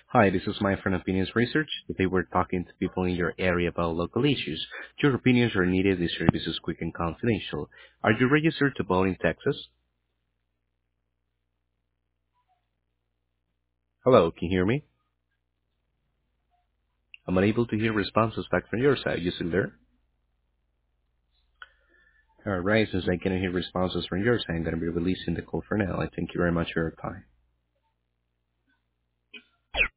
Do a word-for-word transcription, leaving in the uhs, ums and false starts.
Hi, this is my friend Opinions Research. Today we're talking to people in your area about local issues. Your opinions are needed. This service is quick and confidential. Are you registered to vote in Texas? Hello, can you hear me? I'm unable to hear responses back from your side. You still there? Alright, since I cannot hear responses from your side, I'm going to be releasing the call for now. I thank you very much for your time.